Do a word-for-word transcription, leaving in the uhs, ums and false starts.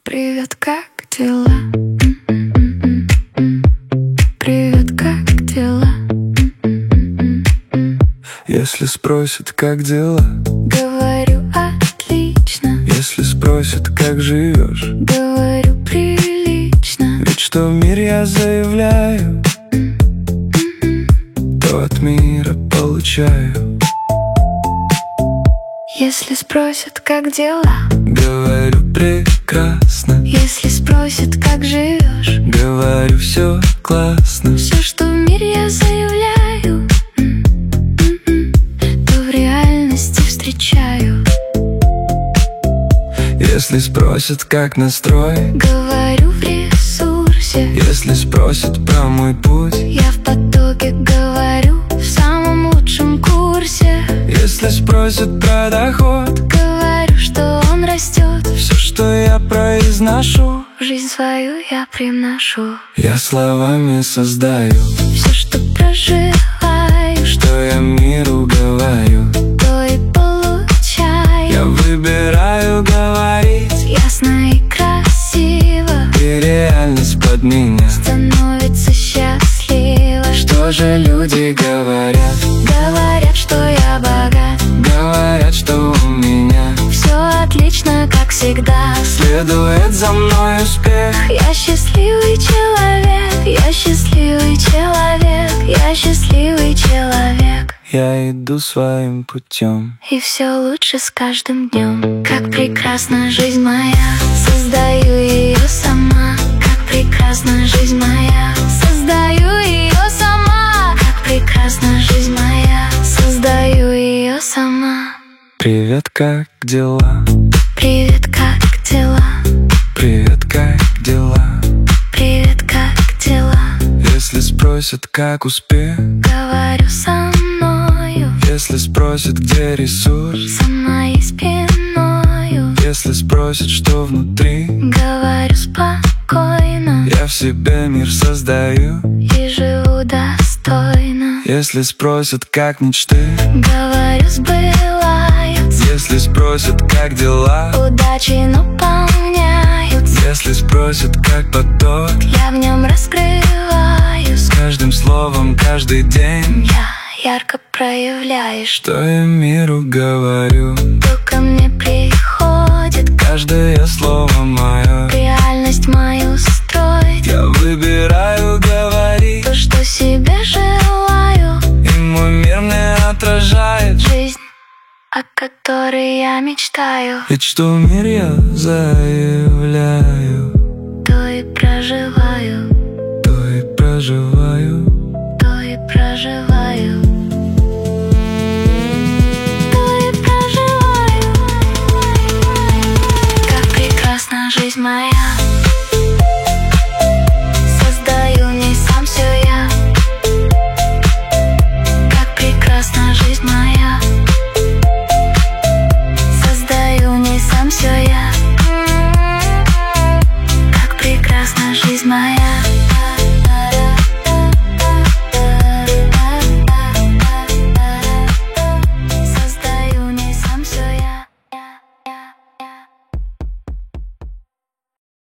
Привет, как дела? Привет, как дела? Если спросят, как дела, Говорю, отлично. если спросят, как живешь, Говорю, прилично. ведь что в мир я заявляю, то от мира получаю. Если спросят, как дела, Говорю, прекрасно. если спросят, как живешь, Говорю, все классно. все, что в мире я заявляю, то в реальности встречаю. Если спросят, как настрой, Говорю, в ресурсе. если спросят про мой путь, Я в потоке, говорю, в самом лучшем курсе. если спросят про доход, Говорю, что он растет. все, что я произношу, В жизнь свою я приношу. я словами создаю. Все, что проживаю, Что я миру говорю, то и получаю. я выбираю говорить, Ясно и красиво и реальность под меня. становится счастлива. Что же люди говорят? Говорят, что я богат. Говорят, что у меня Все отлично, как всегда. следует за мной успех. Я счастливый человек. Я счастливый человек. Я счастливый человек. Я иду своим путем. И все лучше с каждым днем. Как прекрасна жизнь моя, создаю ее сама. Как прекрасна жизнь моя, создаю ее сама. Как прекрасна жизнь моя, создаю ее сама. Привет, как дела? Привет, как дела? Привет, как дела? Привет, как дела? Если спросят, как успех, Говорю со мною, если спросят, где ресурс, за моей спиною. если спросят, что внутри, Говорю спокойно я в себе мир создаю. и живу достойно. Если спросят, как мечты, Говорю, сбываются. если спросят, как дела, Удачи наполняются. если спросят, как поток, Я в нем раскрываюсь. с каждым словом, каждый день, Я ярко проявляешь, что что я миру говорю. ко мне приходит Каждое слово мое, реальность мою строить. я выбираю говорить, То, что себе желаю, и мой мир мне отражает. жизнь, о которой я мечтаю. Ведь что в мир я заявляю,